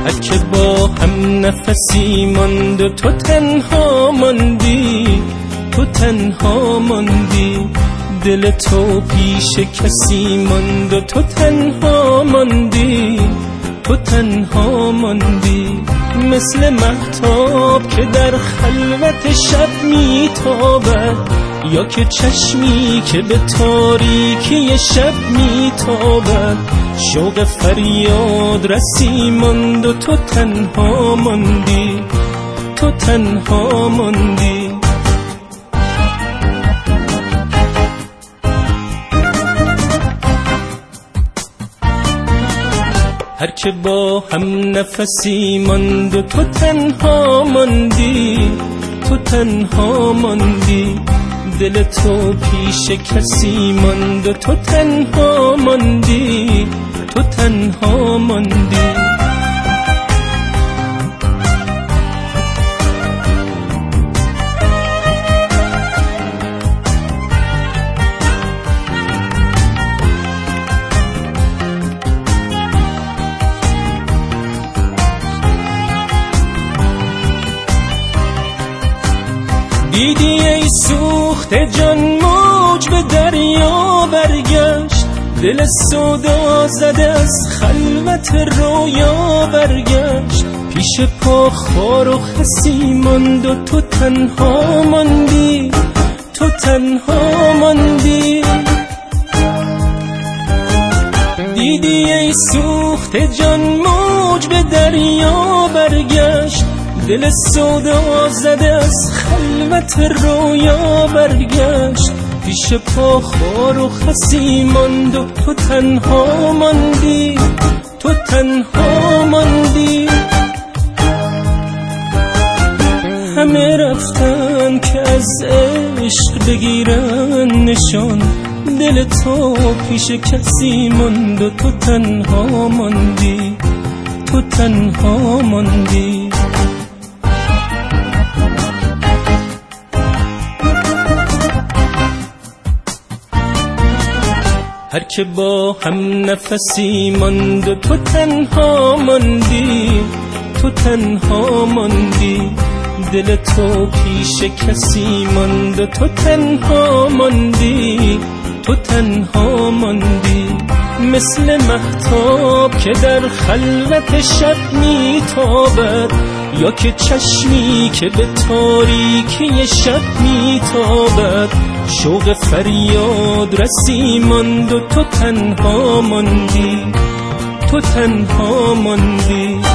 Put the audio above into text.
هر که با هم نفسی ماند و تو تنها ماندی، تو تنها ماندی. دل تو پیش کسی ماند و تو تنها ماندی، تو تنها ماندی. مثل مهتاب که در خلوت شب میتابد، یا که چشمی که به تاریکی شب میتابد. شوق فریاد رسی ماند و تو تنها ماندی، تو تنها ماندی. هر که با هم نفسی ماند و تو تنها ماندی، تو تنها ماندی. دل تو پیش کسی ماند و تو تنها ماندی، تو تنها ماندی. دیدی ای سوخته جان موج به دریا برگشت، دل سودا زده از خلوت رویا برگشت. پیش پا خار و خسی ماند و تو تنها ماندی، تو تنها ماندی. دیدی ای سوخته جان موج به دریا برگشت، دل سودا زده از خلوت رویا برگشت. پیش پا خار و خسی ماند و تو تنها ماندی، تو تنها ماندی. همه رفتن که از عشق بگیرن نشان، دل تو پیش کسی ماند و تو تنها ماندی، تو تنها ماندی. هر که با هم نفسی ماند و تو تنها ماندی، تو تنها ماندی. دل تو پیش کسی ماند و تو تنها ماندی، تو تنها ماندی. مثل مهتاب که در خلوت شب میتابد، یا که چشمی که به تاریکی شب میتابد. شوق فریاد رسی ماند و تو تنها ماندی، تو تنها ماندی.